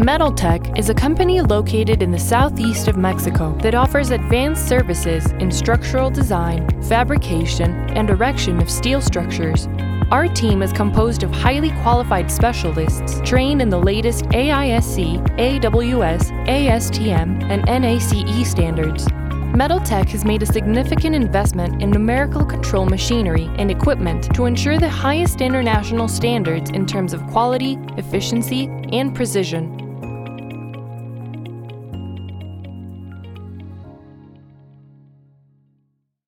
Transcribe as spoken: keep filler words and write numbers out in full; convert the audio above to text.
Metaltech is a company located in the southeast of Mexico that offers advanced services in structural design, fabrication, and erection of steel structures. Our team is composed of highly qualified specialists trained in the latest A I S C, A W S, A S T M, and N A C E standards. Metaltech has made a significant investment in numerical control machinery and equipment to ensure the highest international standards in terms of quality, efficiency, and precision.